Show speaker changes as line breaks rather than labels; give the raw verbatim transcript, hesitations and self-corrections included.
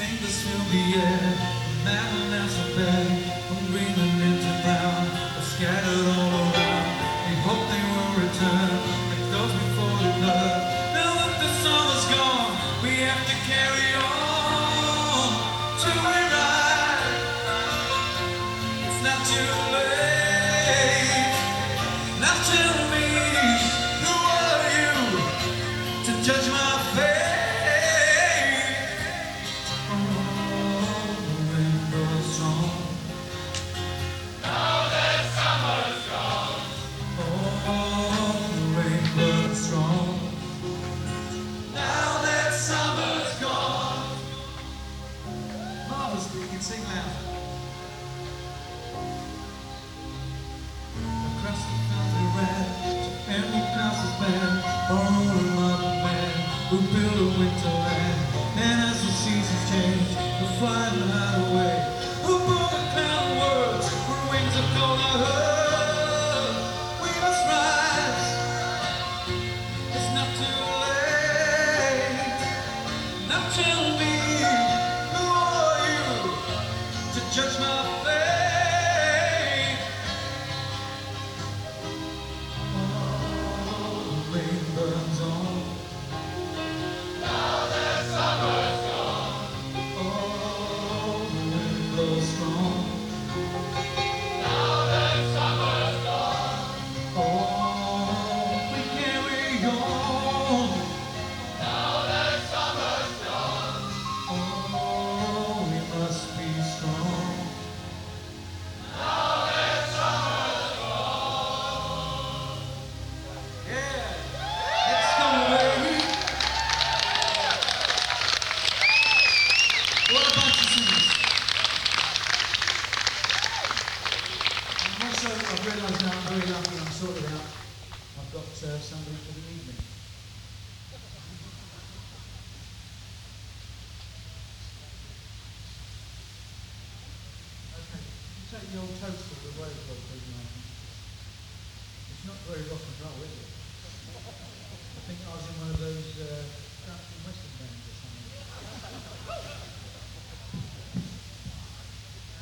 think this will be it. Now and now so bad, from green and into brown, are scattered all around. We hope they will return, like those before the flood. Now that the summer's gone, we have to carry on till we ride. It's not too late. Now tell me, who are you to judge my fate? You can sing now. Across the country red, and the council's band, all of the men who build a winterland. And as the seasons change, we fly the night away. Who brought the cloud words when wings of gold are heard? We must rise. It's not too late. Now tell me, judge my fate. Oh, the rain burns on. Now that summer's gone. Oh, the wind blows strong. Now that summer's gone. Oh, we carry on. Now that summer's gone. Oh, we must be strong. What a bunch of singers. And also, I've realised now I'm very lucky, I'm sorted out. I've got uh, somebody to lead me. Okay, you take the old toadstool the way as well, please, Martin. It's not very rock and roll, is it? I think I was in one of those uh, country western bands or something.